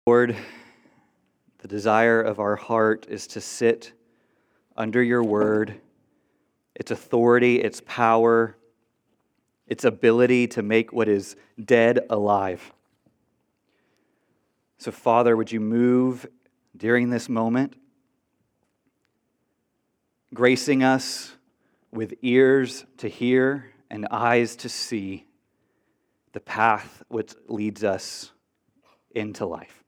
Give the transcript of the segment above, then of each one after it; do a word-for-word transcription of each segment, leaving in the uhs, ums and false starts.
Lord, the desire of our heart is to sit under your word, its authority, its power, its ability to make what is dead alive. So, Father, would you move during this moment, gracing us with ears to hear and eyes to see the path which leads us into life.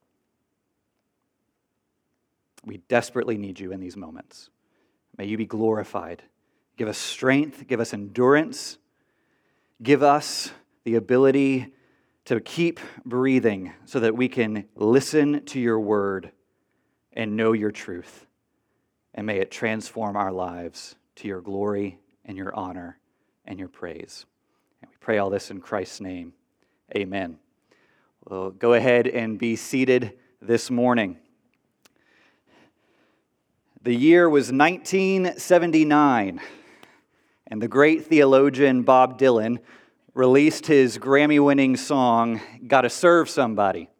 We desperately need you in these moments. May you be glorified. Give us strength, give us endurance, give us the ability to keep breathing so that we can listen to your word and know your truth. And may it transform our lives to your glory and your honor and your praise. And we pray all this in Christ's name. Amen. Well, go ahead and be seated this morning. The year was nineteen seventy-nine, and the great theologian Bob Dylan released his Grammy-winning song, Gotta Serve Somebody.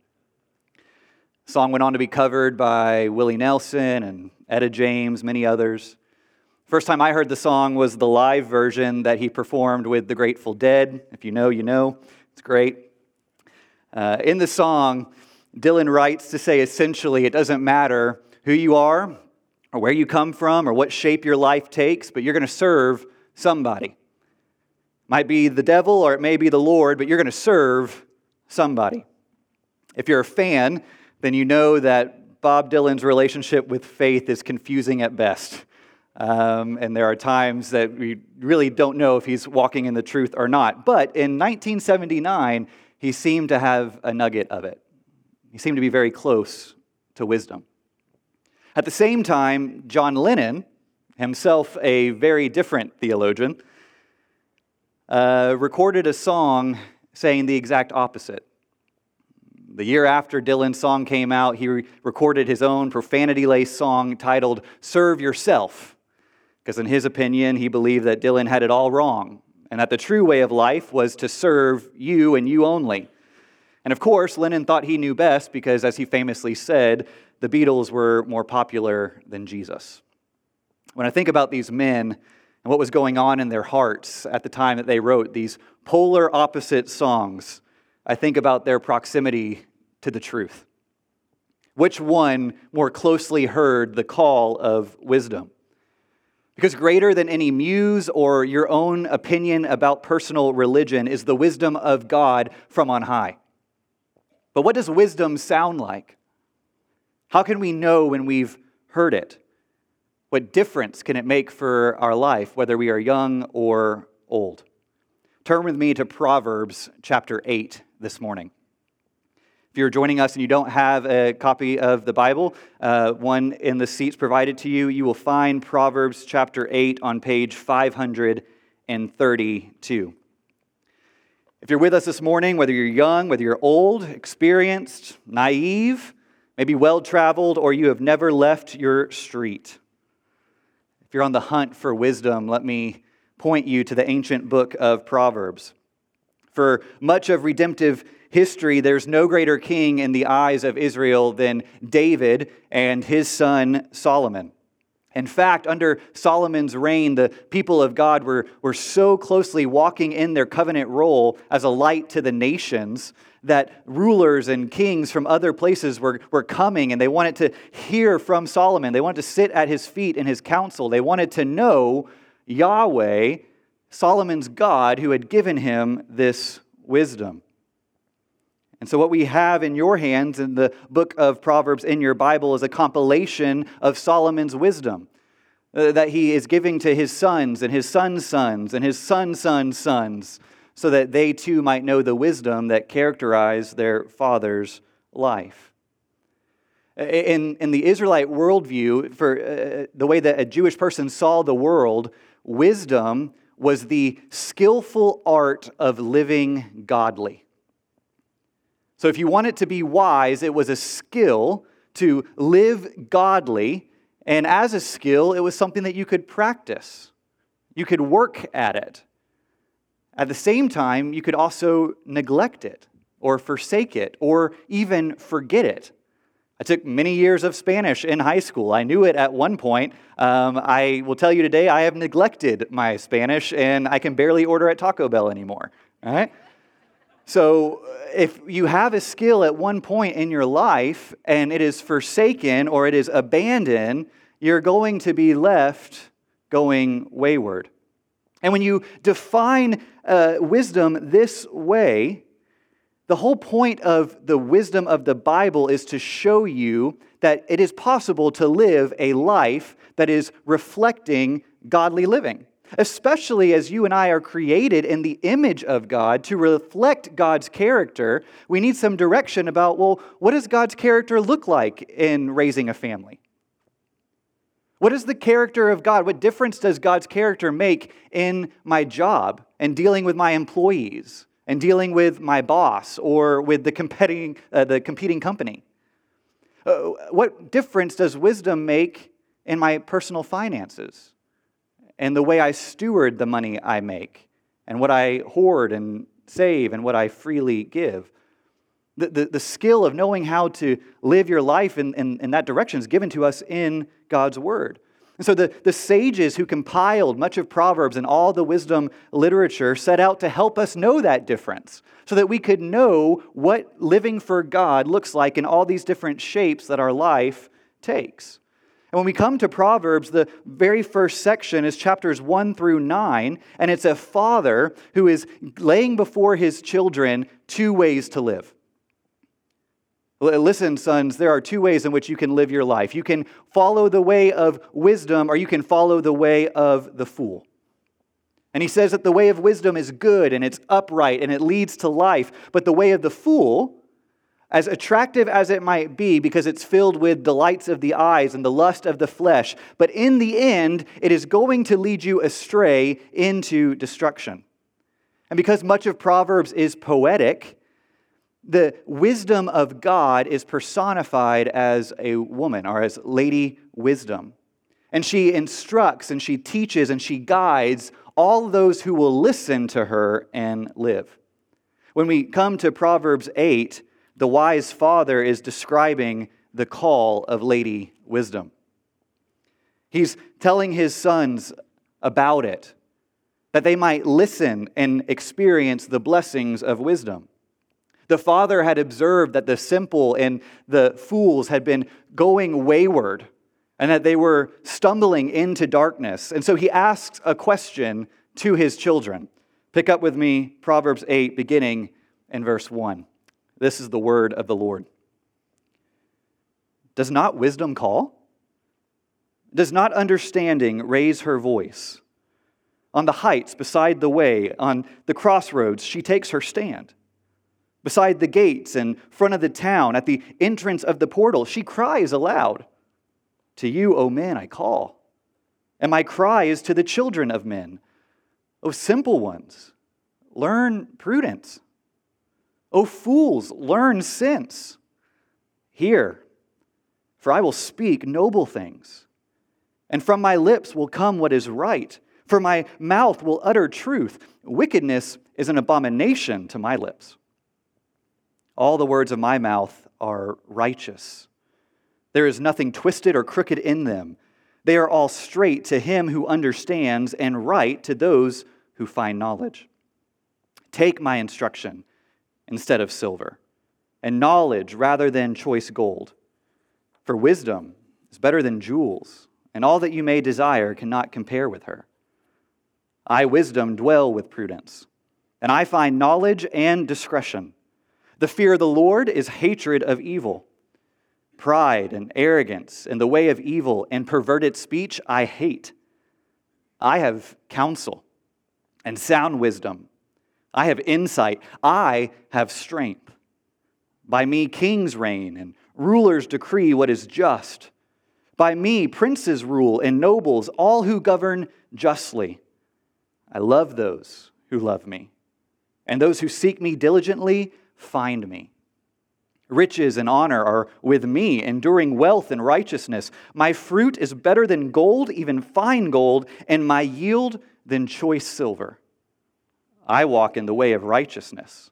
The song went on to be covered by Willie Nelson and Etta James, many others. First time I heard the song was the live version that he performed with the Grateful Dead. If you know, you know. It's great. Uh, in the song, Dylan writes to say essentially it doesn't matter who you are or where you come from or what shape your life takes, but you're going to serve somebody. Might be the devil or it may be the Lord, but you're going to serve somebody. If you're a fan, then you know that Bob Dylan's relationship with faith is confusing at best. Um, and there are times that we really don't know if he's walking in the truth or not. But in nineteen seventy-nine, he seemed to have a nugget of it. He seemed to be very close to wisdom. At the same time, John Lennon, himself a very different theologian, uh, recorded a song saying the exact opposite. The year after Dylan's song came out, he re- recorded his own profanity-laced song titled Serve Yourself, because in his opinion, he believed that Dylan had it all wrong, and that the true way of life was to serve you and you only. And of course, Lennon thought he knew best because, as he famously said, the Beatles were more popular than Jesus. When I think about these men and what was going on in their hearts at the time that they wrote these polar opposite songs, I think about their proximity to the truth. Which one more closely heard the call of wisdom? Because greater than any muse or your own opinion about personal religion is the wisdom of God from on high. But what does wisdom sound like? How can we know when we've heard it? What difference can it make for our life, whether we are young or old? Turn with me to Proverbs chapter eight this morning. If you're joining us and you don't have a copy of the Bible, uh, one in the seats provided to you, you will find Proverbs chapter eight on page five hundred thirty-two. If you're with us this morning, whether you're young, whether you're old, experienced, naive, maybe well-traveled, or you have never left your street, if you're on the hunt for wisdom, let me point you to the ancient book of Proverbs. For much of redemptive history, there's no greater king in the eyes of Israel than David and his son Solomon. In fact, under Solomon's reign, the people of God were, were so closely walking in their covenant role as a light to the nations that rulers and kings from other places were, were coming and they wanted to hear from Solomon. They wanted to sit at his feet in his council. They wanted to know Yahweh, Solomon's God, who had given him this wisdom. And so what we have in your hands in the book of Proverbs in your Bible is a compilation of Solomon's wisdom uh, that he is giving to his sons and his sons' sons and his sons' sons' sons so that they too might know the wisdom that characterized their father's life. In, in the Israelite worldview, for uh, the way that a Jewish person saw the world, wisdom was the skillful art of living godly. So if you wanted to be wise, it was a skill to live godly, and as a skill, it was something that you could practice. You could work at it. At the same time, you could also neglect it. or forsake it or even forget it. I took many years of Spanish in high school. I knew it at one point. Um, I will tell you today, I have neglected my Spanish, and I can barely order at Taco Bell anymore. All right? So if you have a skill at one point in your life, and it is forsaken or it is abandoned, you're going to be left going wayward. And when you define uh, wisdom this way, the whole point of the wisdom of the Bible is to show you that it is possible to live a life that is reflecting godly living. Especially as you and I are created in the image of God to reflect God's character, we need some direction about, well, what does God's character look like in raising a family? What is the character of God? What difference does God's character make in my job and dealing with my employees? And dealing with my boss or with the competing, uh, the competing company? Uh, what difference does wisdom make in my personal finances and the way I steward the money I make and what I hoard and save and what I freely give? The, the, the skill of knowing how to live your life in, in, in that direction is given to us in God's Word. And so the, the sages who compiled much of Proverbs and all the wisdom literature set out to help us know that difference so that we could know what living for God looks like in all these different shapes that our life takes. And when we come to Proverbs, the very first section is chapters one through nine, and it's a father who is laying before his children two ways to live. Listen, sons, there are two ways in which you can live your life. You can follow the way of wisdom, or you can follow the way of the fool. And he says that the way of wisdom is good, and it's upright, and it leads to life. But the way of the fool, as attractive as it might be, because it's filled with delights of the eyes and the lust of the flesh, but in the end, it is going to lead you astray into destruction. And because much of Proverbs is poetic, the wisdom of God is personified as a woman, or as Lady Wisdom. And she instructs and she teaches and she guides all those who will listen to her and live. When we come to Proverbs eight, the wise father is describing the call of Lady Wisdom. He's telling his sons about it, that they might listen and experience the blessings of wisdom. The father had observed that the simple and the fools had been going wayward and that they were stumbling into darkness. And so he asks a question to his children. Pick up with me Proverbs eight, beginning in verse one. This is the word of the Lord. Does not wisdom call? Does not understanding raise her voice? On the heights beside the way, on the crossroads, she takes her stand. Beside the gates in front of the town, at the entrance of the portal, she cries aloud. To you, O men, I call, and my cry is to the children of men. O simple ones, learn prudence. O fools, learn sense. Hear, for I will speak noble things, and from my lips will come what is right, for my mouth will utter truth. Wickedness is an abomination to my lips. All the words of my mouth are righteous. There is nothing twisted or crooked in them. They are all straight to him who understands, and right to those who find knowledge. Take my instruction instead of silver, and knowledge rather than choice gold. For wisdom is better than jewels, and all that you may desire cannot compare with her. I, wisdom, dwell with prudence, and I find knowledge and discretion. The fear of the Lord is hatred of evil. Pride and arrogance and the way of evil and perverted speech I hate. I have counsel and sound wisdom. I have insight. I have strength. By me kings reign and rulers decree what is just. By me princes rule and nobles, all who govern justly. I love those who love me, and those who seek me diligently find me. Riches and honor are with me, enduring wealth and righteousness. My fruit is better than gold, even fine gold, and my yield than choice silver. I walk in the way of righteousness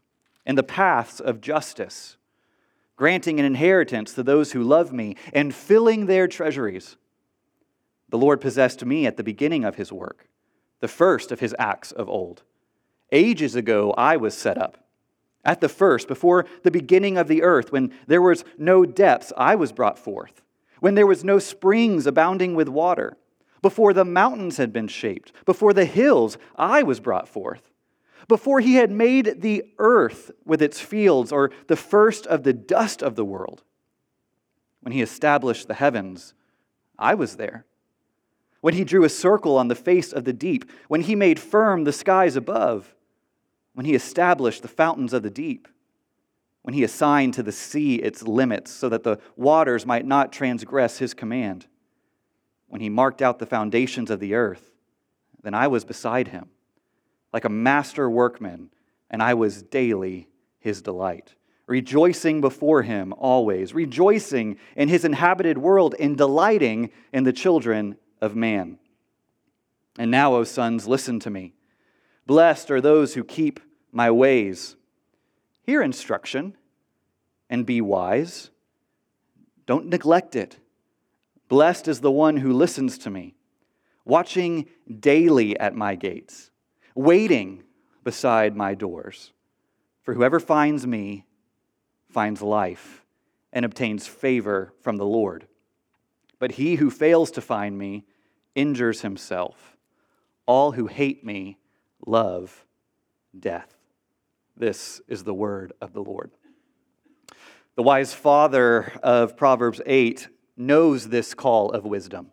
in the paths of justice, granting an inheritance to those who love me, and filling their treasuries. The Lord possessed me at the beginning of his work, the first of his acts of old. Ages ago I was set up. At the first, before the beginning of the earth, when there was no depths, I was brought forth. When there was no springs abounding with water, before the mountains had been shaped, before the hills, I was brought forth. Before he had made the earth with its fields, or the first of the dust of the world. When he established the heavens, I was there. When he drew a circle on the face of the deep, when he made firm the skies above, when he established the fountains of the deep, when he assigned to the sea its limits so that the waters might not transgress his command, when he marked out the foundations of the earth, then I was beside him, like a master workman, and I was daily his delight, rejoicing before him always, rejoicing in his inhabited world and delighting in the children of man. And now, O sons, listen to me. Blessed are those who keep my ways. Hear instruction and be wise. Don't neglect it. Blessed is the one who listens to me, watching daily at my gates, waiting beside my doors. For whoever finds me finds life and obtains favor from the Lord. But he who fails to find me injures himself. All who hate me love death. This is the word of the Lord. The wise father of Proverbs eight knows this call of wisdom.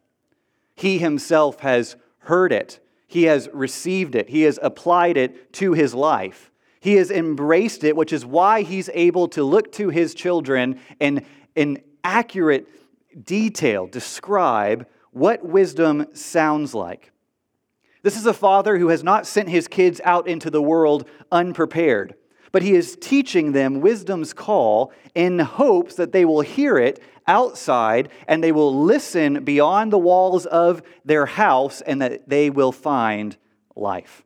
He himself has heard it. He has received it. He has applied it to his life. He has embraced it, which is why he's able to look to his children and in accurate detail describe what wisdom sounds like. This is a father who has not sent his kids out into the world unprepared, but he is teaching them wisdom's call in hopes that they will hear it outside and they will listen beyond the walls of their house and that they will find life.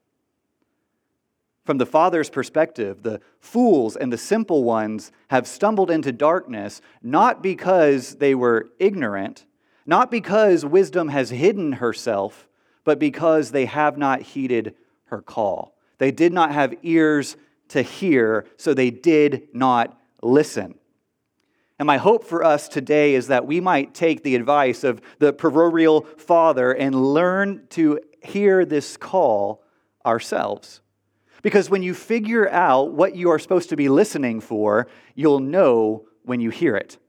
From the father's perspective, the fools and the simple ones have stumbled into darkness not because they were ignorant, not because wisdom has hidden herself, but because they have not heeded her call. They did not have ears to hear, so they did not listen. And my hope for us today is that we might take the advice of the proverbial father and learn to hear this call ourselves. Because when you figure out what you are supposed to be listening for, you'll know when you hear it.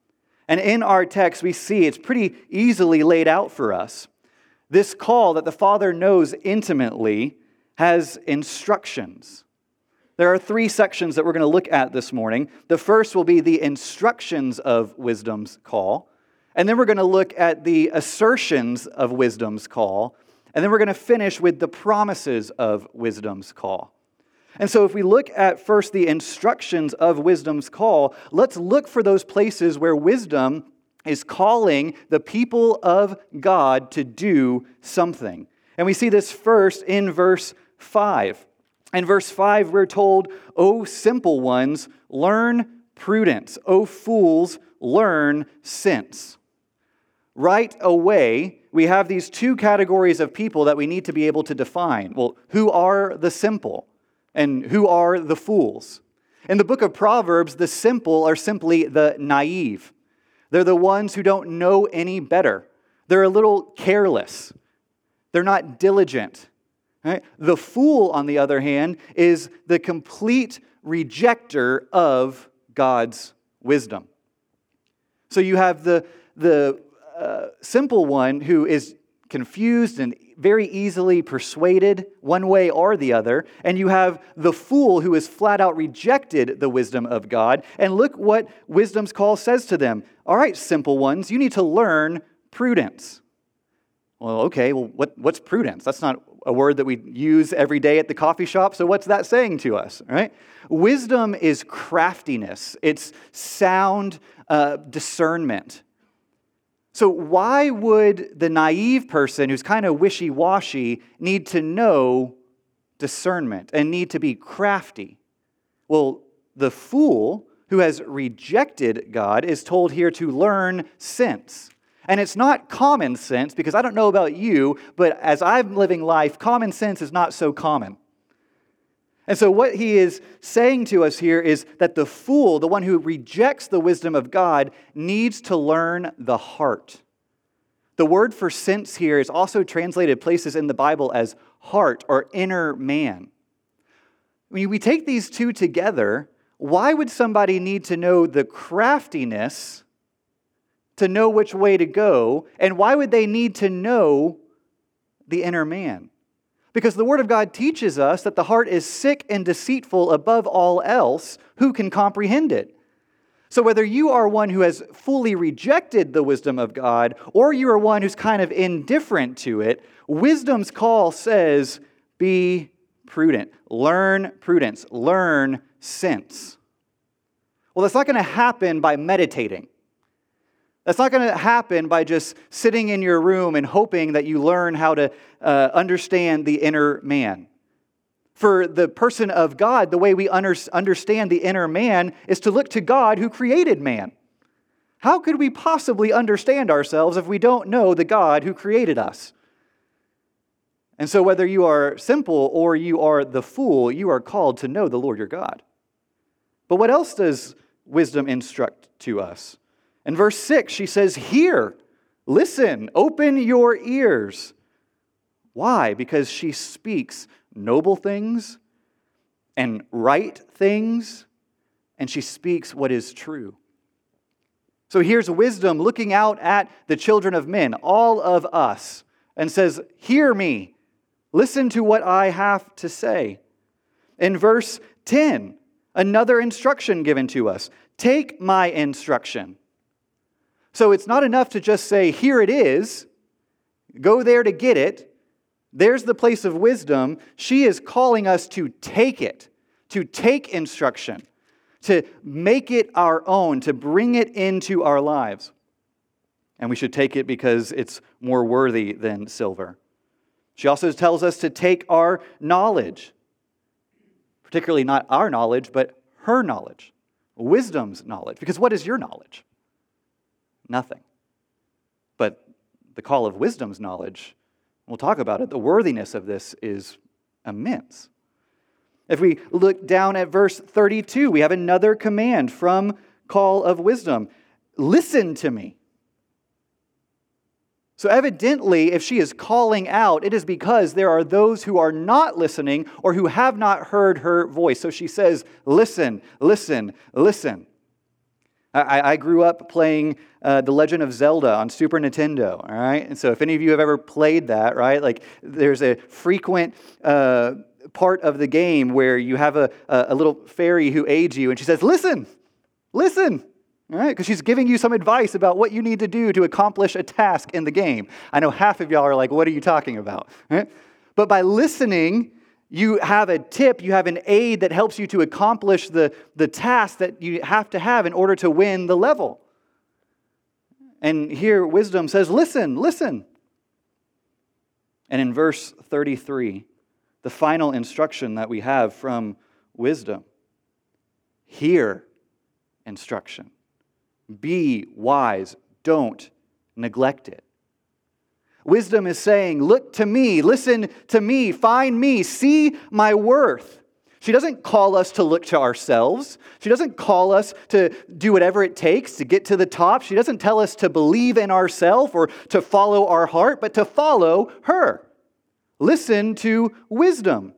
And in our text, we see it's pretty easily laid out for us. This call that the Father knows intimately has instructions. There are three sections that we're going to look at this morning. The first will be the instructions of wisdom's call. And then we're going to look at the assertions of wisdom's call. And then we're going to finish with the promises of wisdom's call. And so if we look at first the instructions of wisdom's call, let's look for those places where wisdom is calling the people of God to do something. And we see this first in verse five. In verse five, we're told, O simple ones, learn prudence. O fools, learn sense. Right away, we have these two categories of people that we need to be able to define. Well, who are the simple and who are the fools? In the book of Proverbs, the simple are simply the naive. They're the ones who don't know any better. They're a little careless. They're not diligent. Right? The fool, on the other hand, is the complete rejecter of God's wisdom. So you have the, the uh, simple one who is confused and very easily persuaded one way or the other. And you have the fool who has flat out rejected the wisdom of God. And look what wisdom's call says to them. All right, simple ones, you need to learn prudence. Well, okay, well, what, what's prudence? That's not a word that we use every day at the coffee shop, so what's that saying to us, right? Wisdom is craftiness. It's sound uh, discernment. So why would the naive person who's kind of wishy-washy need to know discernment and need to be crafty? Well, The fool who has rejected God is told here to learn sense. And it's not common sense, because I don't know about you, but as I'm living life, common sense is not so common. And so what he is saying to us here is that the fool, the one who rejects the wisdom of God, needs to learn the heart. The word for sense here is also translated places in the Bible as heart or inner man. When we take these two together, why would somebody need to know the craftiness to know which way to go? And why would they need to know the inner man? Because the Word of God teaches us that the heart is sick and deceitful above all else. Who can comprehend it? So whether you are one who has fully rejected the wisdom of God, or you are one who's kind of indifferent to it, wisdom's call says, be prudent. Learn prudence. Learn sense. Well, that's not going to happen by meditating. That's not going to happen by just sitting in your room and hoping that you learn how to uh, understand the inner man. For the person of God, the way we under- understand the inner man is to look to God who created man. How could we possibly understand ourselves if we don't know the God who created us? And so whether you are simple or you are the fool, you are called to know the Lord your God. But what else does wisdom instruct to us? In verse six, she says, hear, listen, open your ears. Why? Because she speaks noble things and right things, and she speaks what is true. So here's wisdom looking out at the children of men, all of us, and says, hear me, listen to what I have to say. In verse ten, another instruction given to us, take my instruction. So it's not enough to just say, here it is, go there to get it. There's the place of wisdom. She is calling us to take it, to take instruction, to make it our own, to bring it into our lives. And we should take it because it's more worthy than silver. She also tells us to take our knowledge, particularly not our knowledge, but her knowledge, wisdom's knowledge. Because what is your knowledge? Nothing. But the call of wisdom's knowledge, we'll talk about it, the worthiness of this is immense. If we look down at verse thirty-two, we have another command from call of wisdom. Listen to me. So evidently, if she is calling out, it is because there are those who are not listening or who have not heard her voice. So she says, listen, listen, listen. I, I grew up playing uh, The Legend of Zelda on Super Nintendo, all right? And so if any of you have ever played that, right, like there's a frequent uh, part of the game where you have a, a little fairy who aids you, and she says, listen, listen, all right? Because she's giving you some advice about what you need to do to accomplish a task in the game. I know half of y'all are like, what are you talking about? Right? But by listening, you have a tip, you have an aid that helps you to accomplish the, the task that you have to have in order to win the level. And here wisdom says, listen, listen. And in verse thirty-three, the final instruction that we have from wisdom, hear instruction. Be wise, don't neglect it. Wisdom is saying, look to me, listen to me, find me, see my worth. She doesn't call us to look to ourselves. She doesn't call us to do whatever it takes to get to the top. She doesn't tell us to believe in ourselves or to follow our heart, but to follow her. Listen to wisdom.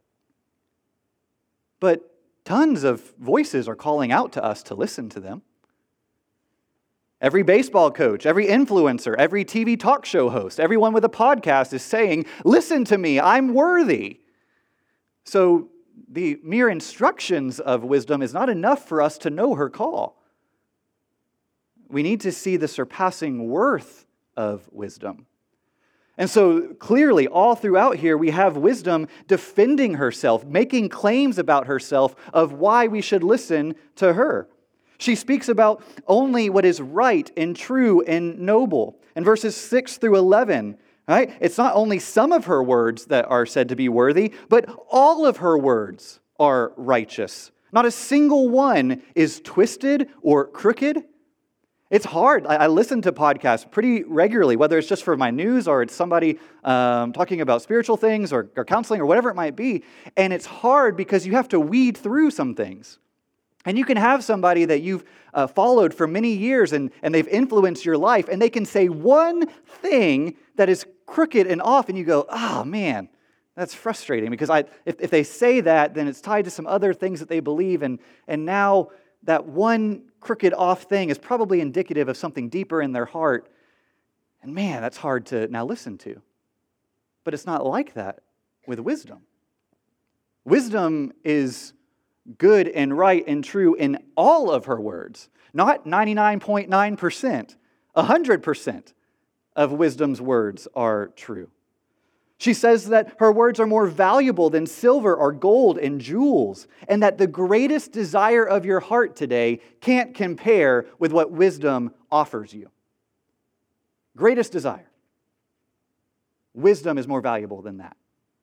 But tons of voices are calling out to us to listen to them. Every baseball coach, every influencer, every T V talk show host, everyone with a podcast is saying, listen to me, I'm worthy. So the mere instructions of wisdom is not enough for us to know her call. We need to see the surpassing worth of wisdom. And so clearly, all throughout here, we have wisdom defending herself, making claims about herself of why we should listen to her. She speaks about only what is right and true and noble. In verses six through eleven, right? It's not only some of her words that are said to be worthy, but all of her words are righteous, Not a single one is twisted or crooked. It's hard. I listen to podcasts pretty regularly, whether it's just for my news or it's somebody um, talking about spiritual things or, or counseling or whatever it might be. And it's hard because you have to weed through some things. And you can have somebody that you've uh, followed for many years and, and they've influenced your life, and they can say one thing that is crooked and off, and you go, oh man, that's frustrating. Because I, if, if they say that, then it's tied to some other things that they believe, and, and now that one crooked off thing is probably indicative of something deeper in their heart. And man, that's hard to now listen to. But it's not like that with wisdom. Wisdom is good and right and true in all of her words. Not ninety-nine point nine percent. one hundred percent of wisdom's words are true. She says that her words are more valuable than silver or gold and jewels, and that the greatest desire of your heart today can't compare with what wisdom offers you. Greatest desire. Wisdom is more valuable than that.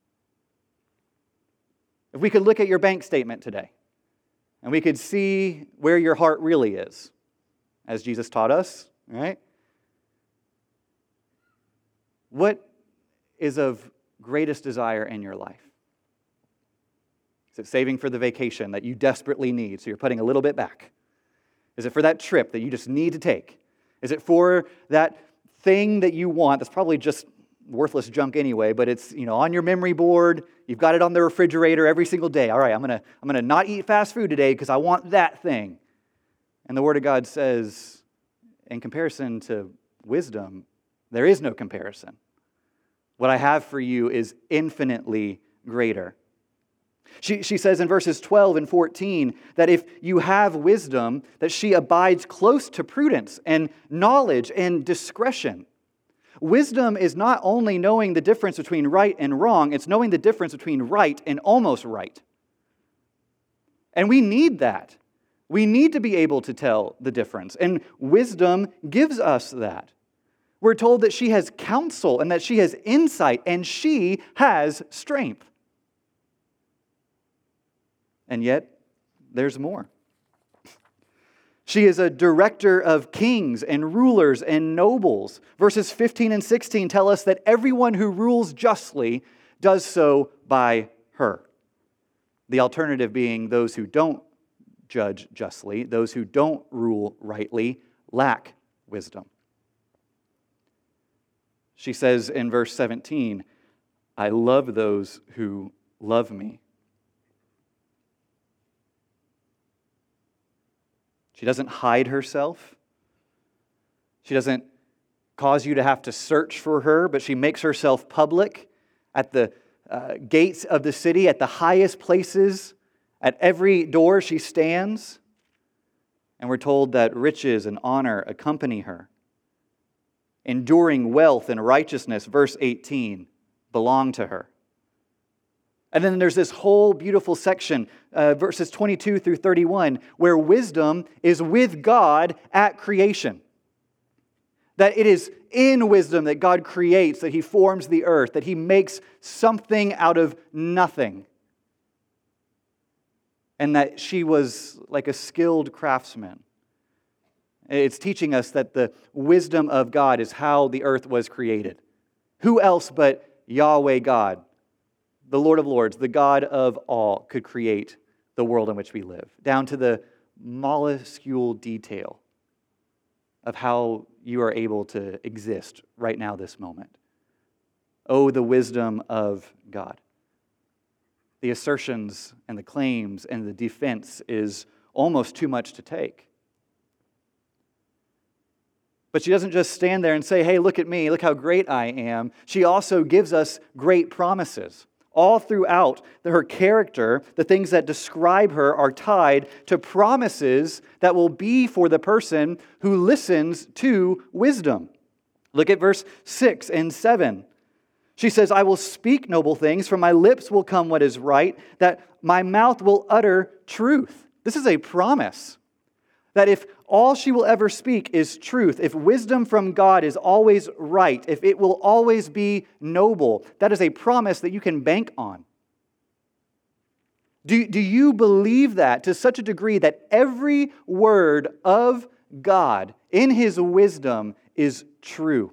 If we could look at your bank statement today, and we could see where your heart really is, as Jesus taught us, right? What is of greatest desire in your life? Is it saving for the vacation that you desperately need, so you're putting a little bit back? Is it for that trip that you just need to take? Is it for that thing that you want that's probably just worthless junk anyway, but it's, you know, on your memory board, you've got it on the refrigerator every single day. All right, I'm going to I'm going to not eat fast food today because I want that thing. And the Word of God says, in comparison to wisdom, there is no comparison. What I have for you is infinitely greater. She, she says in verses twelve and fourteen that if you have wisdom, that she abides close to prudence and knowledge and discretion. Wisdom is not only knowing the difference between right and wrong, it's knowing the difference between right and almost right. And we need that. We need to be able to tell the difference. And wisdom gives us that. We're told that she has counsel and that she has insight and she has strength. And yet, there's more. She is a director of kings and rulers and nobles. Verses fifteen and sixteen tell us that everyone who rules justly does so by her. The alternative being those who don't judge justly, those who don't rule rightly, lack wisdom. She says in verse seventeen, I love those who love me. She doesn't hide herself. She doesn't cause you to have to search for her, but she makes herself public at the uh, gates of the city, at the highest places, at every door she stands. And we're told that riches and honor accompany her. Enduring wealth and righteousness, verse eighteen, belong to her. And then there's this whole beautiful section, uh, verses twenty-two through thirty-one, where wisdom is with God at creation. That it is in wisdom that God creates, that He forms the earth, that He makes something out of nothing. And that she was like a skilled craftsman. It's teaching us that the wisdom of God is how the earth was created. Who else but Yahweh God, the Lord of Lords, the God of all, could create the world in which we live, down to the minuscule detail of how you are able to exist right now, this moment. Oh, the wisdom of God. The assertions and the claims and the defense is almost too much to take. But she doesn't just stand there and say, hey, look at me, look how great I am. She also gives us great promises. All throughout her character, the things that describe her are tied to promises that will be for the person who listens to wisdom. Look at verse six and seven. She says, I will speak noble things, from my lips will come what is right, that my mouth will utter truth. This is a promise. That if all she will ever speak is truth, if wisdom from God is always right, if it will always be noble, that is a promise that you can bank on. Do, do you believe that to such a degree that every word of God in His wisdom is true?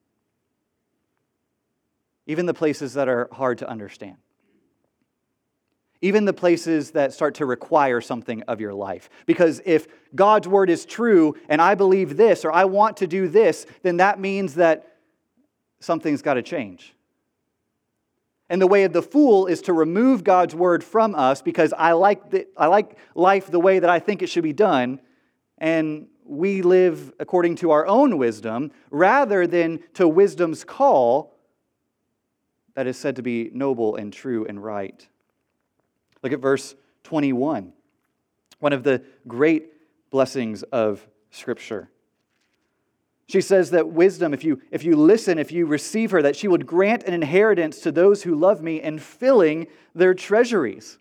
Even the places that are hard to understand. Even the places that start to require something of your life. Because if God's word is true and I believe this or I want to do this, then that means that something's got to change. And the way of the fool is to remove God's word from us because I like the, I like life the way that I think it should be done, and we live according to our own wisdom rather than to wisdom's call that is said to be noble and true and right. Look at verse twenty-one, one of the great blessings of Scripture. She says that wisdom, if you, if you listen, if you receive her, that she would grant an inheritance to those who love me and filling their treasuries.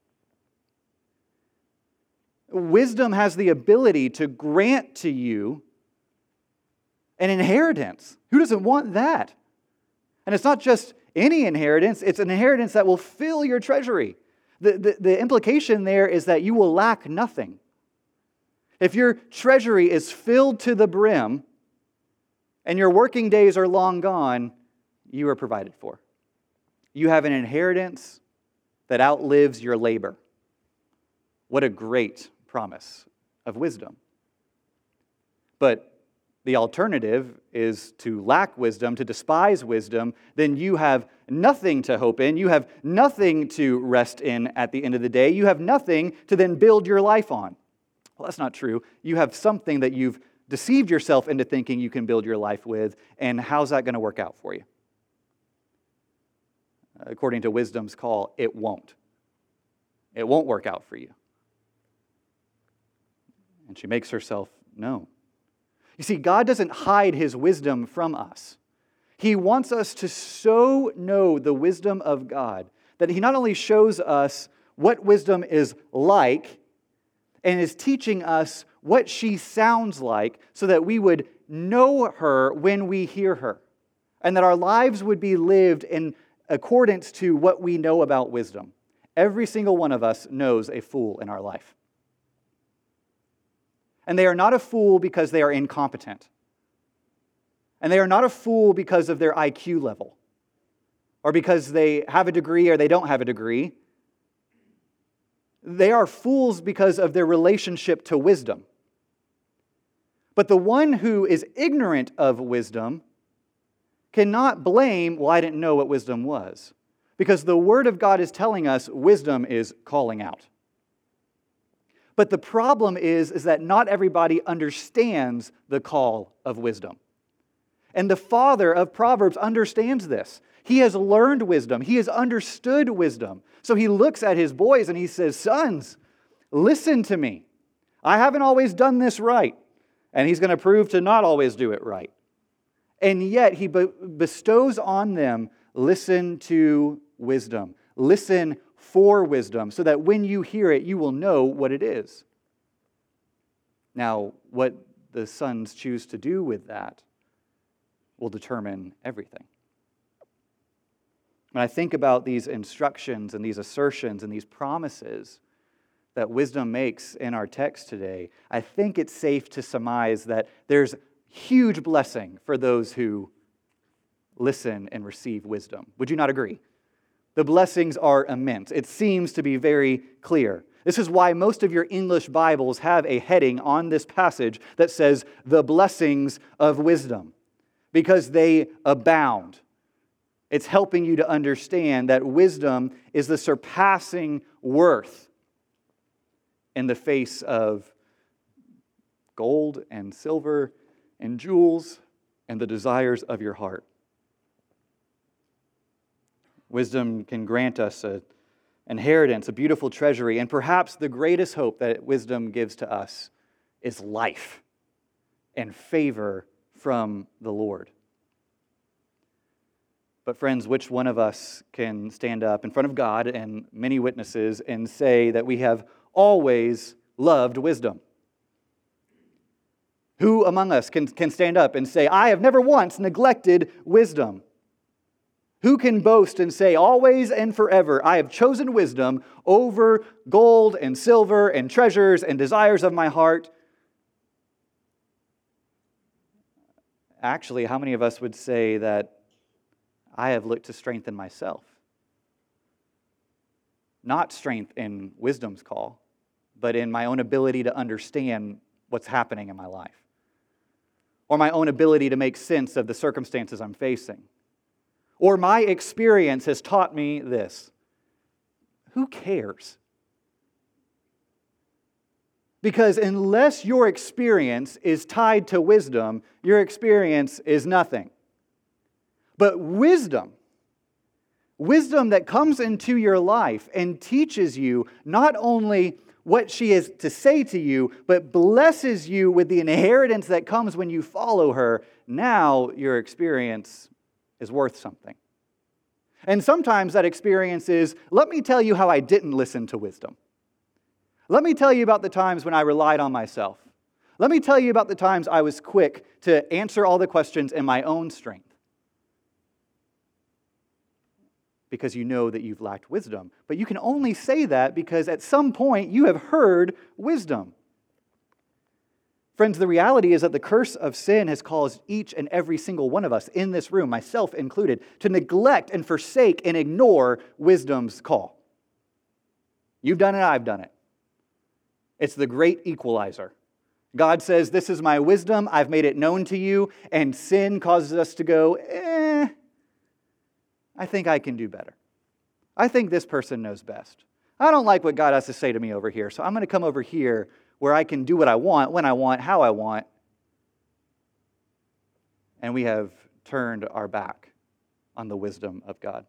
Wisdom has the ability to grant to you an inheritance. Who doesn't want that? And it's not just any inheritance, it's an inheritance that will fill your treasury. The, the, the implication there is that you will lack nothing. If your treasury is filled to the brim, and your working days are long gone, you are provided for. You have an inheritance that outlives your labor. What a great promise of wisdom. But the alternative is to lack wisdom, to despise wisdom, then you have nothing to hope in, you have nothing to rest in at the end of the day, you have nothing to then build your life on. Well, that's not true. You have something that you've deceived yourself into thinking you can build your life with, and how's that going to work out for you? According to wisdom's call, it won't. It won't work out for you. And she makes herself known. You see, God doesn't hide His wisdom from us. He wants us to so know the wisdom of God that He not only shows us what wisdom is like and is teaching us what she sounds like so that we would know her when we hear her, and that our lives would be lived in accordance to what we know about wisdom. Every single one of us knows a fool in our life. And they are not a fool because they are incompetent. And they are not a fool because of their I Q level, or because they have a degree or they don't have a degree. They are fools because of their relationship to wisdom. But the one who is ignorant of wisdom cannot blame, well, I didn't know what wisdom was. Because the Word of God is telling us wisdom is calling out. But the problem is, is that not everybody understands the call of wisdom. And the father of Proverbs understands this. He has learned wisdom. He has understood wisdom. So he looks at his boys and he says, sons, listen to me. I haven't always done this right. And he's going to prove to not always do it right. And yet he be- bestows on them, listen to wisdom. Listen for wisdom, so that when you hear it, you will know what it is. Now, what the sons choose to do with that will determine everything. When I think about these instructions and these assertions and these promises that wisdom makes in our text today, I think it's safe to surmise that there's huge blessing for those who listen and receive wisdom. Would you not agree? The blessings are immense. It seems to be very clear. This is why most of your English Bibles have a heading on this passage that says, the blessings of wisdom, because they abound. It's helping you to understand that wisdom is the surpassing worth in the face of gold and silver and jewels and the desires of your heart. Wisdom can grant us an inheritance, a beautiful treasury, and perhaps the greatest hope that wisdom gives to us is life and favor from the Lord. But friends, which one of us can stand up in front of God and many witnesses and say that we have always loved wisdom? Who among us can, can stand up and say, I have never once neglected wisdom? Who can boast and say, always and forever, I have chosen wisdom over gold and silver and treasures and desires of my heart? Actually, how many of us would say that I have looked to strengthen myself? Not strength in wisdom's call, but in my own ability to understand what's happening in my life, or my own ability to make sense of the circumstances I'm facing. Or my experience has taught me this. Who cares? Because unless your experience is tied to wisdom, your experience is nothing. But wisdom, wisdom that comes into your life and teaches you not only what she is to say to you, but blesses you with the inheritance that comes when you follow her, now your experience is worth something. And sometimes that experience is, let me tell you how I didn't listen to wisdom. Let me tell you about the times when I relied on myself. Let me tell you about the times I was quick to answer all the questions in my own strength. Because you know that you've lacked wisdom. But you can only say that because at some point you have heard wisdom. Friends, the reality is that the curse of sin has caused each and every single one of us in this room, myself included, to neglect and forsake and ignore wisdom's call. You've done it, I've done it. It's the great equalizer. God says, this is my wisdom, I've made it known to you, and sin causes us to go, eh, I think I can do better. I think this person knows best. I don't like what God has to say to me over here, so I'm going to come over here where I can do what I want, when I want, how I want. And we have turned our back on the wisdom of God.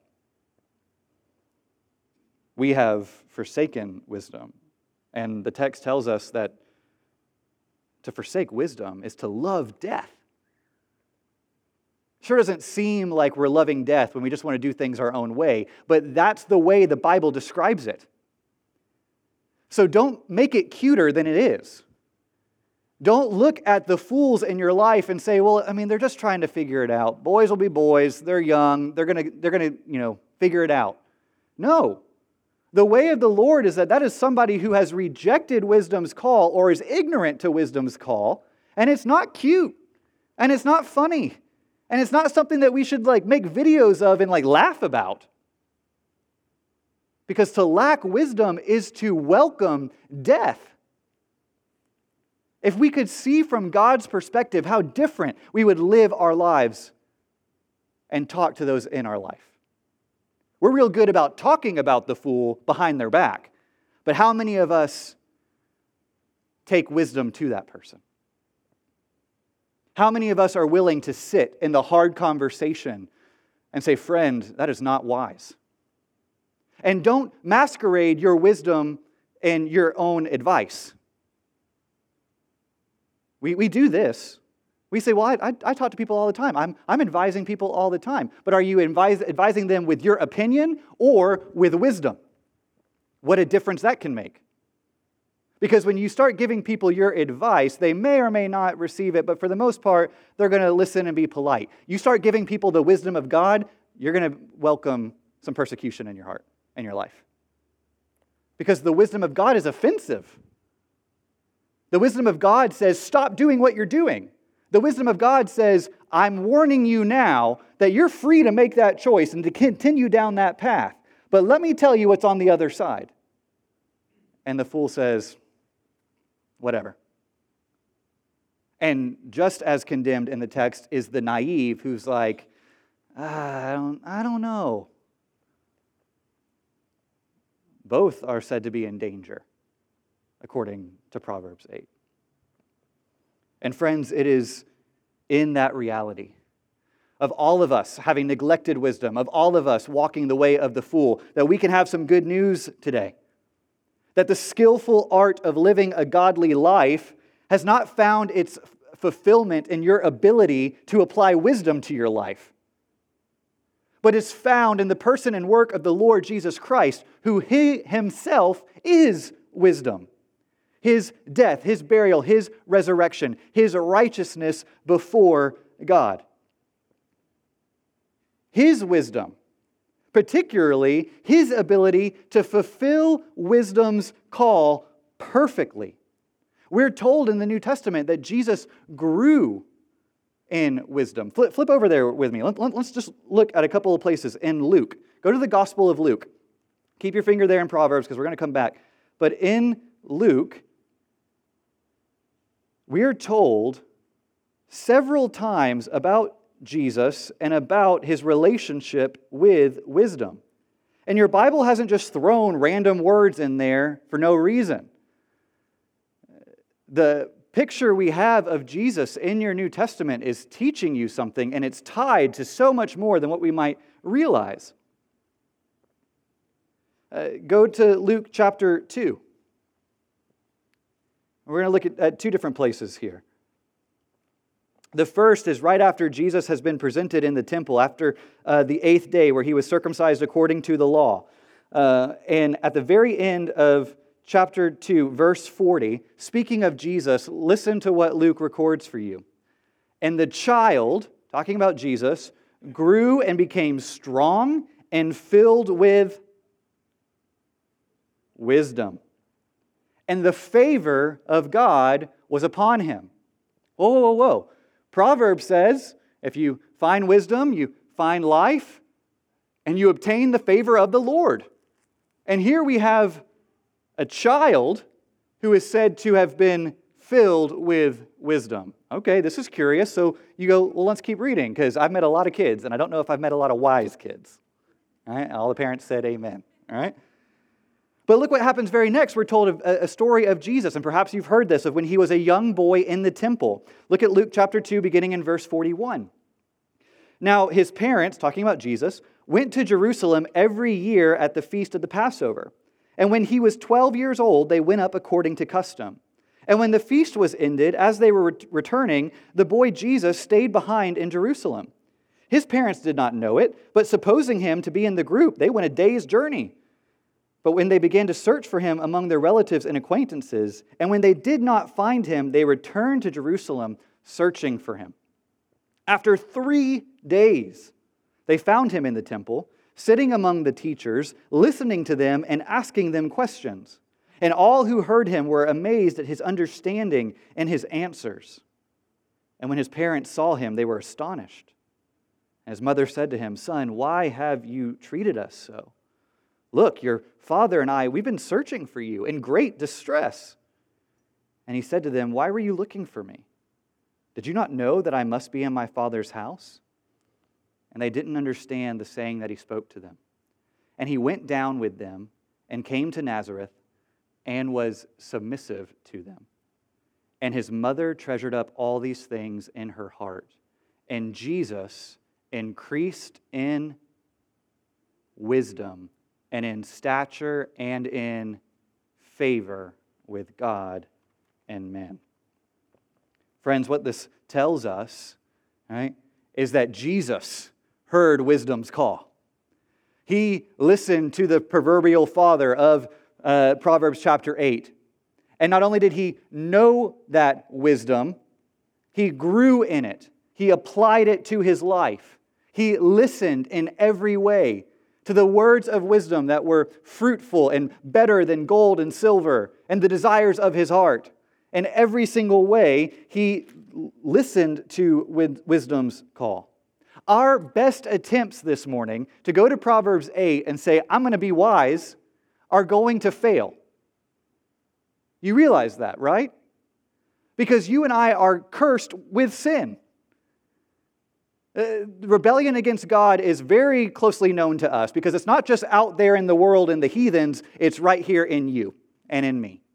We have forsaken wisdom. And the text tells us that to forsake wisdom is to love death. Sure doesn't seem like we're loving death when we just want to do things our own way, but that's the way the Bible describes it. So don't make it cuter than it is. Don't look at the fools in your life and say, well, I mean, they're just trying to figure it out. Boys will be boys. They're young. They're going to, they're going to, you know, figure it out. No. The way of the Lord is that that is somebody who has rejected wisdom's call or is ignorant to wisdom's call, and it's not cute, and it's not funny, and it's not something that we should like make videos of and like laugh about. Because to lack wisdom is to welcome death. If we could see from God's perspective how different we would live our lives and talk to those in our life. We're real good about talking about the fool behind their back, but how many of us take wisdom to that person? How many of us are willing to sit in the hard conversation and say, friend, that is not wise? And don't masquerade your wisdom and your own advice. We, we do this. We say, well, I, I, I talk to people all the time. I'm, I'm advising people all the time. But are you advise, advising them with your opinion or with wisdom? What a difference that can make. Because when you start giving people your advice, they may or may not receive it, but for the most part, they're going to listen and be polite. You start giving people the wisdom of God, you're going to welcome some persecution in your heart, in your life. Because the wisdom of God is offensive. The wisdom of God says, stop doing what you're doing. The wisdom of God says, I'm warning you now that you're free to make that choice and to continue down that path. But let me tell you what's on the other side. And the fool says, whatever. And just as condemned in the text is the naive who's like, ah, I don't, I don't know. Both are said to be in danger, according to Proverbs eight. And friends, it is in that reality of all of us having neglected wisdom, of all of us walking the way of the fool, that we can have some good news today. That the skillful art of living a godly life has not found its fulfillment in your ability to apply wisdom to your life, but is found in the person and work of the Lord Jesus Christ, who He Himself is wisdom. His death, His burial, His resurrection, His righteousness before God. His wisdom particularly his ability to fulfill wisdom's call perfectly. We're told in the New Testament that Jesus grew in wisdom. Flip, flip over there with me. Let, let, let's just look at a couple of places in Luke. Go to the Gospel of Luke. Keep your finger there in Proverbs because we're going to come back. But in Luke, we're told several times about Jesus and about his relationship with wisdom. And your Bible hasn't just thrown random words in there for no reason. The picture we have of Jesus in your New Testament is teaching you something, and it's tied to so much more than what we might realize. Uh, go to Luke chapter two. We're going to look at, at two different places here. The first is right after Jesus has been presented in the temple, after uh, the eighth day where he was circumcised according to the law. Uh, and at the very end of chapter two, verse forty, speaking of Jesus, listen to what Luke records for you. And the child, talking about Jesus, grew and became strong and filled with wisdom. And the favor of God was upon him. Whoa, whoa, whoa, whoa. Proverbs says, if you find wisdom, you find life, and you obtain the favor of the Lord. And here we have a child who is said to have been filled with wisdom. Okay, this is curious. So you go, well, let's keep reading, because I've met a lot of kids, and I don't know if I've met a lot of wise kids. All right, all the parents said amen. All right. But look what happens very next. We're told a, a story of Jesus, and perhaps you've heard this, of when he was a young boy in the temple. Look at Luke chapter two, beginning in verse forty-one. Now, his parents, talking about Jesus, went to Jerusalem every year at the feast of the Passover. And when he was twelve years old, they went up according to custom. And when the feast was ended, as they were ret- returning, the boy Jesus stayed behind in Jerusalem. His parents did not know it, but supposing him to be in the group, they went a day's journey. But when they began to search for him among their relatives and acquaintances, and when they did not find him, they returned to Jerusalem searching for him. After three days, they found him in the temple, sitting among the teachers, listening to them and asking them questions. And all who heard him were amazed at his understanding and his answers. And when his parents saw him, they were astonished. And his mother said to him, "Son, why have you treated us so? Look, your father and I, we've been searching for you in great distress." And he said to them, "Why were you looking for me? Did you not know that I must be in my father's house?" And they didn't understand the saying that he spoke to them. And he went down with them and came to Nazareth and was submissive to them. And his mother treasured up all these things in her heart. And Jesus increased in wisdom and in stature and in favor with God and men. Friends, what this tells us, right, is that Jesus heard wisdom's call. He listened to the proverbial father of uh, Proverbs chapter eight. And not only did he know that wisdom, he grew in it. He applied it to his life. He listened in every way to the words of wisdom that were fruitful and better than gold and silver and the desires of his heart. In every single way, he listened to wisdom's call. Our best attempts this morning to go to Proverbs eight and say, "I'm going to be wise," are going to fail. You realize that, right? Because you and I are cursed with sin. Uh, rebellion against God is very closely known to us because it's not just out there in the world and the heathens, it's right here in you and in me.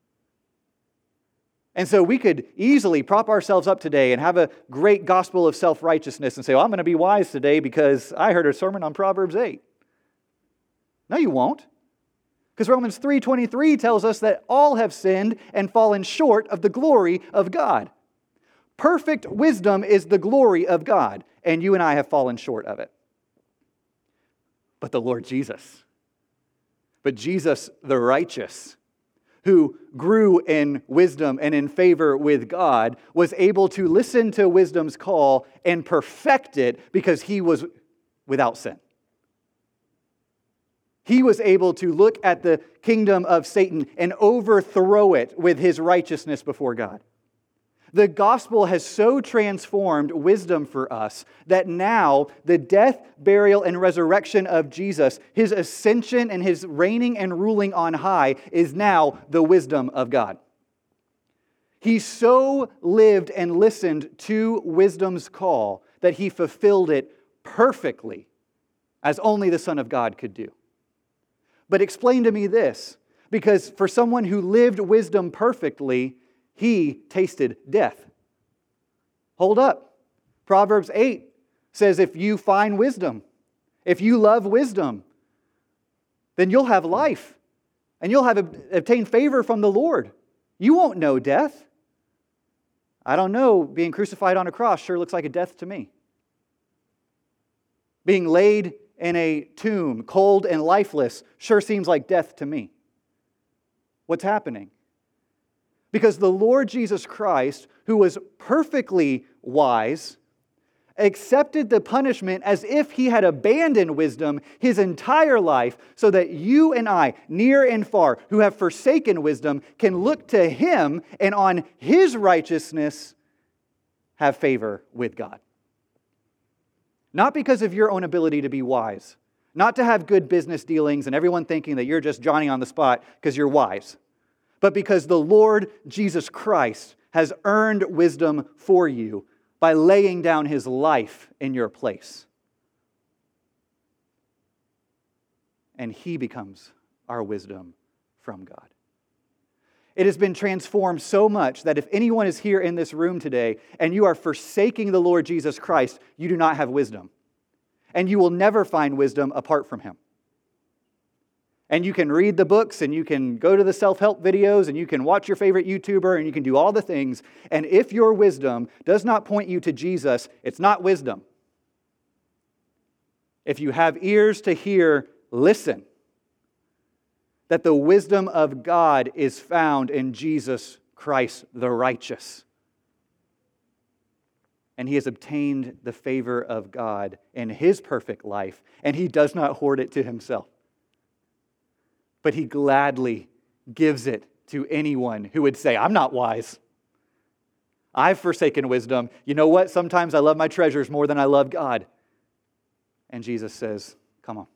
And so we could easily prop ourselves up today and have a great gospel of self-righteousness and say, "Well, I'm going to be wise today because I heard a sermon on Proverbs eight. No, you won't. Because Romans three twenty-three tells us that all have sinned and fallen short of the glory of God. Perfect wisdom is the glory of God, and you and I have fallen short of it. But the Lord Jesus, but Jesus the righteous, who grew in wisdom and in favor with God, was able to listen to wisdom's call and perfect it because he was without sin. He was able to look at the kingdom of Satan and overthrow it with his righteousness before God. The gospel has so transformed wisdom for us that now the death, burial, and resurrection of Jesus, his ascension and his reigning and ruling on high, is now the wisdom of God. He so lived and listened to wisdom's call that he fulfilled it perfectly, as only the Son of God could do. But explain to me this, because for someone who lived wisdom perfectly, he tasted death. Hold up. Proverbs eight says if you find wisdom, if you love wisdom, then you'll have life and you'll have obtained favor from the Lord. You won't know death. I don't know, being crucified on a cross sure looks like a death to me. Being laid in a tomb, cold and lifeless, sure seems like death to me. What's happening? Because the Lord Jesus Christ, who was perfectly wise, accepted the punishment as if he had abandoned wisdom his entire life, so that you and I, near and far, who have forsaken wisdom, can look to him and on his righteousness have favor with God. Not because of your own ability to be wise, not to have good business dealings and everyone thinking that you're just Johnny on the spot because you're wise, but because the Lord Jesus Christ has earned wisdom for you by laying down his life in your place. And he becomes our wisdom from God. It has been transformed so much that if anyone is here in this room today and you are forsaking the Lord Jesus Christ, you do not have wisdom. And you will never find wisdom apart from him. And you can read the books, and you can go to the self-help videos, and you can watch your favorite YouTuber, and you can do all the things. And if your wisdom does not point you to Jesus, it's not wisdom. If you have ears to hear, listen. That the wisdom of God is found in Jesus Christ the righteous. And he has obtained the favor of God in his perfect life, and he does not hoard it to himself. But he gladly gives it to anyone who would say, I'm not wise. I've forsaken wisdom. You know what? Sometimes I love my treasures more than I love God. And Jesus says, come on.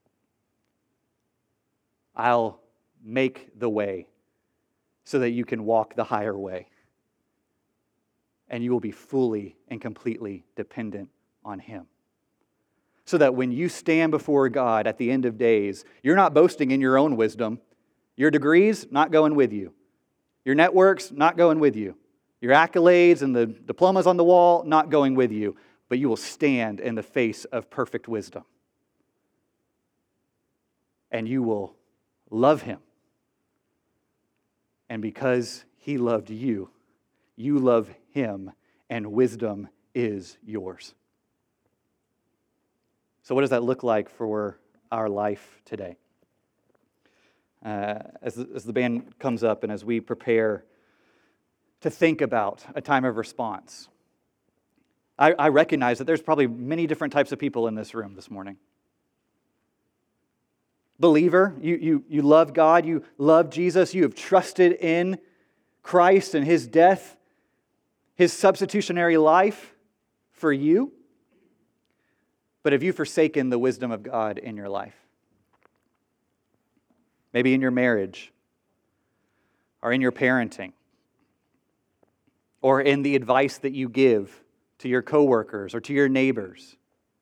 I'll make the way so that you can walk the higher way. And you will be fully and completely dependent on him. So that when you stand before God at the end of days, you're not boasting in your own wisdom. Your degrees, not going with you. Your networks, not going with you. Your accolades and the diplomas on the wall, not going with you. But you will stand in the face of perfect wisdom. And you will love him. And because he loved you, you love him, and wisdom is yours. So what does that look like for our life today? Uh, as, the, as the band comes up and as we prepare to think about a time of response, I, I recognize that there's probably many different types of people in this room this morning. Believer, you, you, you love God, you love Jesus, you have trusted in Christ and his death, his substitutionary life for you. But have you forsaken the wisdom of God in your life? Maybe in your marriage, or in your parenting, or in the advice that you give to your coworkers or to your neighbors.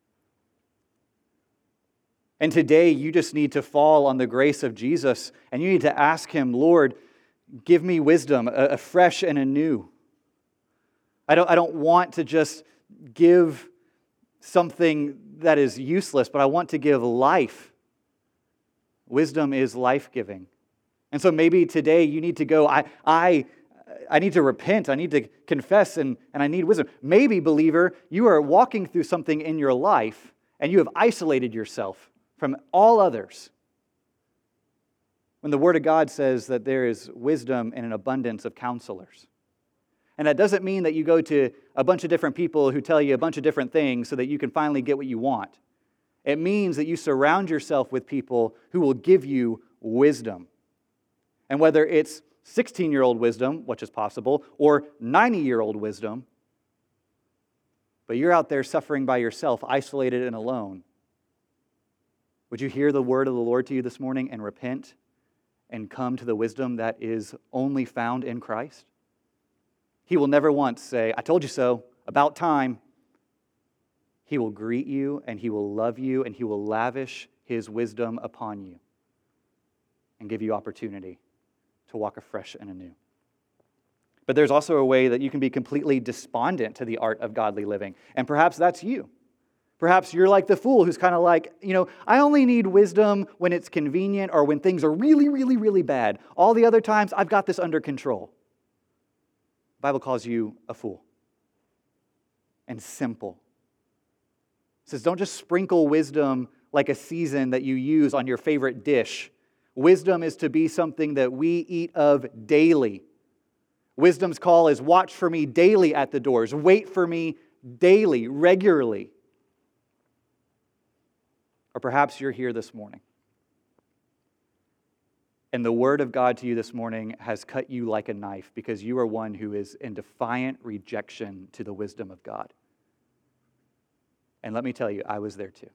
And today you just need to fall on the grace of Jesus, and you need to ask him, Lord, give me wisdom afresh and anew. I don't, I don't want to just give something that is useless, but I want to give life. Wisdom is life-giving. And so maybe today you need to go, I I, I need to repent, I need to confess, and, and I need wisdom. Maybe, believer, you are walking through something in your life, and you have isolated yourself from all others. When the Word of God says that there is wisdom and an abundance of counselors. And that doesn't mean that you go to a bunch of different people who tell you a bunch of different things so that you can finally get what you want. It means that you surround yourself with people who will give you wisdom. And whether it's sixteen-year-old wisdom, which is possible, or ninety-year-old wisdom, but you're out there suffering by yourself, isolated and alone, would you hear the word of the Lord to you this morning and repent and come to the wisdom that is only found in Christ? He will never once say, I told you so, about time. He will greet you and He will love you and He will lavish His wisdom upon you and give you opportunity to walk afresh and anew. But there's also a way that you can be completely despondent to the art of godly living. And perhaps that's you. Perhaps you're like the fool who's kind of like, you know, I only need wisdom when it's convenient or when things are really, really, really bad. All the other times, I've got this under control. The Bible calls you a fool and simple. It says, don't just sprinkle wisdom like a season that you use on your favorite dish. Wisdom is to be something that we eat of daily. Wisdom's call is watch for me daily at the doors. Wait for me daily, regularly. Or perhaps you're here this morning, and the word of God to you this morning has cut you like a knife because you are one who is in defiant rejection to the wisdom of God. And let me tell you, I was there too.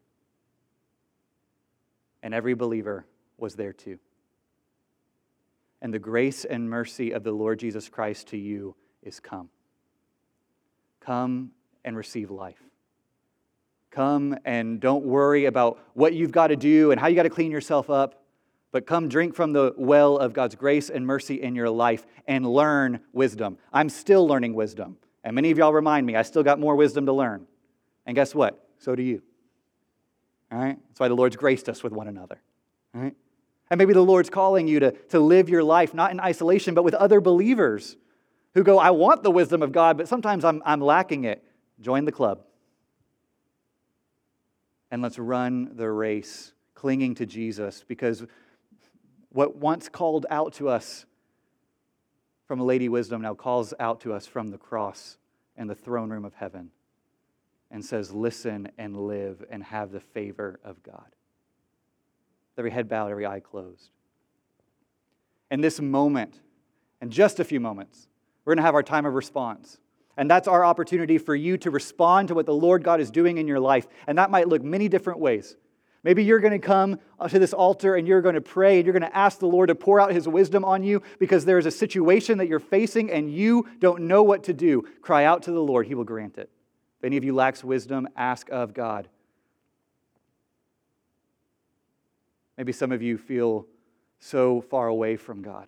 And every believer was there too. And the grace and mercy of the Lord Jesus Christ to you is come. Come and receive life. Come and don't worry about what you've got to do and how you got to clean yourself up, but come drink from the well of God's grace and mercy in your life and learn wisdom. I'm still learning wisdom. And many of y'all remind me, I still got more wisdom to learn. And guess what? So do you. All right? That's why the Lord's graced us with one another. All right? And maybe the Lord's calling you to, to live your life not in isolation, but with other believers who go, I want the wisdom of God, but sometimes I'm, I'm lacking it. Join the club. And let's run the race clinging to Jesus, because what once called out to us from a Lady Wisdom now calls out to us from the cross and the throne room of heaven and says, listen and live and have the favor of God. Every head bowed, every eye closed. In this moment, in just a few moments, we're going to have our time of response. And that's our opportunity for you to respond to what the Lord God is doing in your life. And that might look many different ways. Maybe you're going to come to this altar and you're going to pray and you're going to ask the Lord to pour out His wisdom on you because there is a situation that you're facing and you don't know what to do. Cry out to the Lord. He will grant it. If any of you lacks wisdom, ask of God. Maybe some of you feel so far away from God.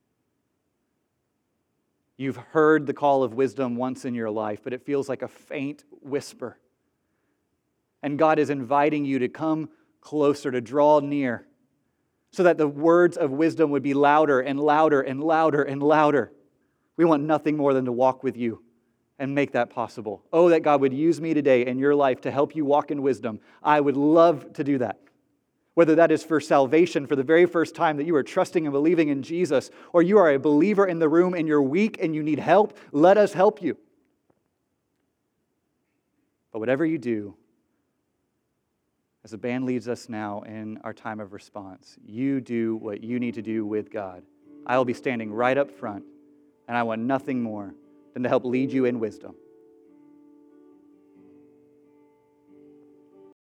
You've heard the call of wisdom once in your life, but it feels like a faint whisper. And God is inviting you to come closer, to draw near, so that the words of wisdom would be louder and louder and louder and louder. We want nothing more than to walk with you and make that possible. Oh, that God would use me today in your life to help you walk in wisdom. I would love to do that. Whether that is for salvation, for the very first time that you are trusting and believing in Jesus, or you are a believer in the room and you're weak and you need help, let us help you. But whatever you do, as the band leads us now in our time of response, you do what you need to do with God. I will be standing right up front, and I want nothing more than to help lead you in wisdom.